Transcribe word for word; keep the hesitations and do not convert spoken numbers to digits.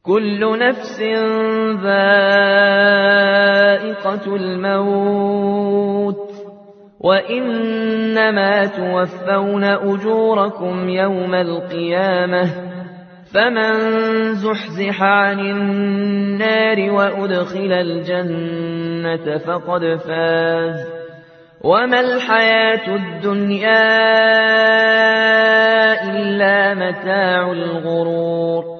كل نفس ذائقة الموت وإنما توفون أجوركم يوم القيامة فمن زحزح عن النار وأدخل الجنة فقد فاز وما الحياة الدنيا إلا متاع الغرور